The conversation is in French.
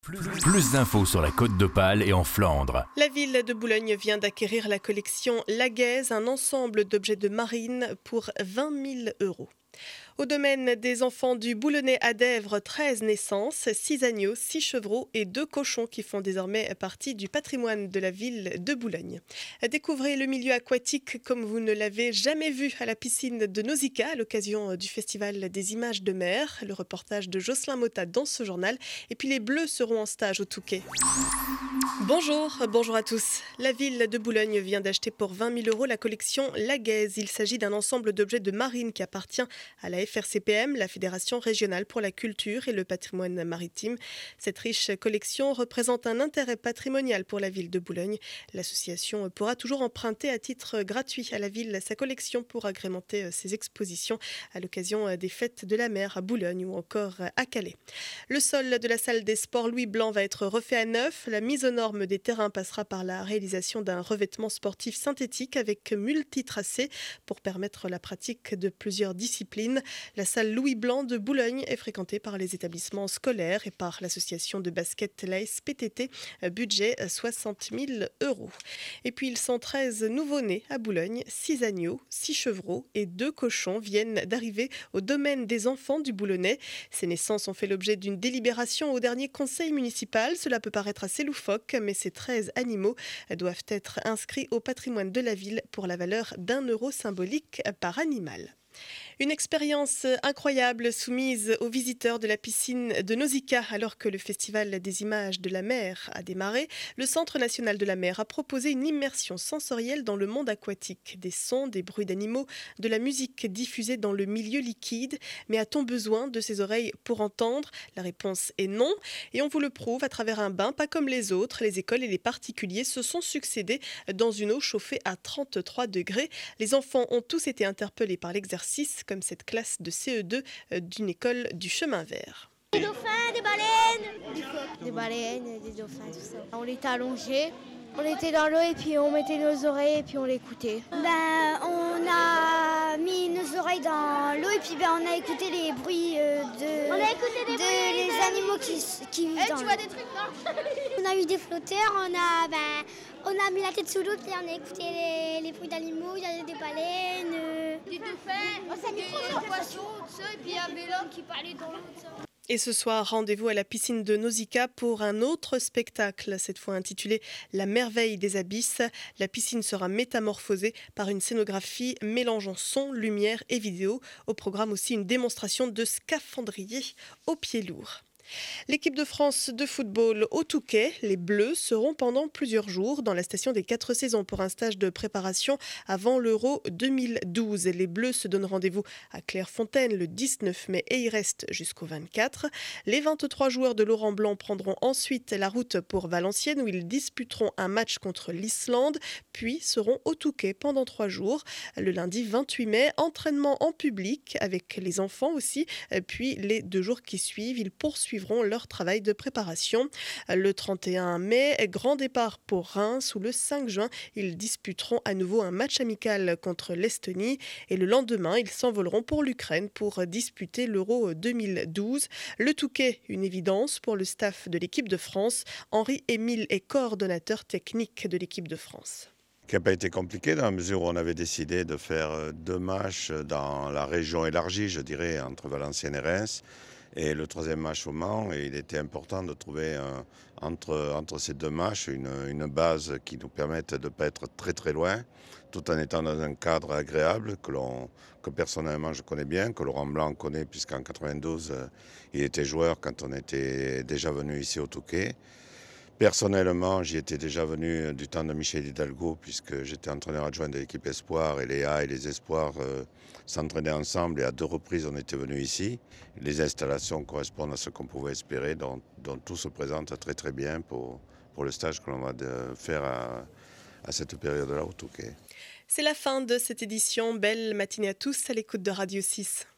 Plus d'infos sur la Côte d'Opale et en Flandre. La ville de Boulogne vient d'acquérir la collection Lagaise, un ensemble d'objets de marine pour 20 000 €. Au domaine des enfants du Boulonnais à Dèvres, 13 naissances, 6 agneaux, 6 chevreaux et 2 cochons qui font désormais partie du patrimoine de la ville de Boulogne. Découvrez le milieu aquatique comme vous ne l'avez jamais vu à la piscine de Nausicaa à l'occasion du Festival des images de mer. Le reportage de Jocelyn Motta dans ce journal. Et puis les Bleus seront en stage au Touquet. Bonjour à tous. La ville de Boulogne vient d'acheter pour 20 000 € la collection Lagaise. Il s'agit d'un ensemble d'objets de marine qui appartient à la FRCPM, la Fédération régionale pour la culture et le patrimoine maritime. Cette riche collection représente un intérêt patrimonial pour la ville de Boulogne. L'association pourra toujours emprunter à titre gratuit à la ville sa collection pour agrémenter ses expositions à l'occasion des fêtes de la mer à Boulogne ou encore à Calais. Le sol de la salle des sports Louis Blanc va être refait à neuf. La mise aux normes des terrains passera par la réalisation d'un revêtement sportif synthétique avec multitracé pour permettre la pratique de plusieurs disciplines. La salle Louis Blanc de Boulogne est fréquentée par les établissements scolaires et par l'association de basket l'AS PTT, budget 60 000 €. Et puis ils sont 13 nouveau-nés à Boulogne, 6 agneaux, 6 chevreaux et 2 cochons viennent d'arriver au domaine des enfants du Boulonnais. Ces naissances ont fait l'objet d'une délibération au dernier conseil municipal. Cela peut paraître assez loufoque, mais ces 13 animaux doivent être inscrits au patrimoine de la ville pour la valeur d'1 € symbolique par animal. Une expérience incroyable soumise aux visiteurs de la piscine de Nausicaa alors que le Festival des images de la mer a démarré. Le Centre national de la mer a proposé une immersion sensorielle dans le monde aquatique. Des sons, des bruits d'animaux, de la musique diffusée dans le milieu liquide. Mais a-t-on besoin de ces oreilles pour entendre ? La réponse est non. Et on vous le prouve à travers un bain, pas comme les autres. Les écoles et les particuliers se sont succédés dans une eau chauffée à 33 degrés. Les enfants ont tous été interpellés par l'exercice, comme cette classe de CE2 d'une école du Chemin Vert. Des dauphins, des baleines, des baleines, des dauphins, tout ça. On était allongés, on était dans l'eau et puis on mettait nos oreilles et puis on l'écoutait. On a mis nos oreilles dans l'eau et puis on a écouté les bruits les animaux qui vivent dans l'eau. Tu vois des trucs, non? On a eu des flotteurs, on a mis la tête sous l'eau et on a écouté les bruits d'animaux, il y avait des baleines, des dauphins, des poissons, tout ça, et puis il y avait l'homme qui parlait dans l'eau, tout ça. Et ce soir, rendez-vous à la piscine de Nausicaa pour un autre spectacle, cette fois intitulé « La merveille des abysses ». La piscine sera métamorphosée par une scénographie mélangeant son, lumière et vidéo. Au programme aussi une démonstration de scaphandrier au pied lourd. L'équipe de France de football au Touquet, les Bleus, seront pendant plusieurs jours dans la station des 4 saisons pour un stage de préparation avant l'Euro 2012. Les Bleus se donnent rendez-vous à Clairefontaine le 19 mai et y restent jusqu'au 24. Les 23 joueurs de Laurent Blanc prendront ensuite la route pour Valenciennes où ils disputeront un match contre l'Islande, puis seront au Touquet pendant 3 jours. Le lundi 28 mai, entraînement en public avec les enfants aussi, puis les 2 jours qui suivent, ils poursuivront leur travail de préparation. Le 31 mai, grand départ pour Reims où le 5 juin, ils disputeront à nouveau un match amical contre l'Estonie et le lendemain, ils s'envoleront pour l'Ukraine pour disputer l'Euro 2012. Le Touquet, une évidence pour le staff de l'équipe de France. Henri-Émile est coordonnateur technique de l'équipe de France. Qui n'a pas été compliqué dans la mesure où on avait décidé de faire 2 matchs dans la région élargie, je dirais, entre Valenciennes et Reims. Et le 3e match au Mans, et il était important de trouver entre ces 2 matchs une base qui nous permette de ne pas être très très loin, tout en étant dans un cadre agréable que personnellement je connais bien, que Laurent Blanc connaît puisqu'en 92 il était joueur quand on était déjà venu ici au Touquet. Personnellement, j'y étais déjà venu du temps de Michel Hidalgo puisque j'étais entraîneur adjoint de l'équipe Espoir et les A et les Espoirs s'entraînaient ensemble et à 2 reprises on était venu ici. Les installations correspondent à ce qu'on pouvait espérer, donc tout se présente très très bien pour le stage que l'on va faire à cette période-là au Touquet. C'est la fin de cette édition. Belle matinée à tous à l'écoute de Radio 6.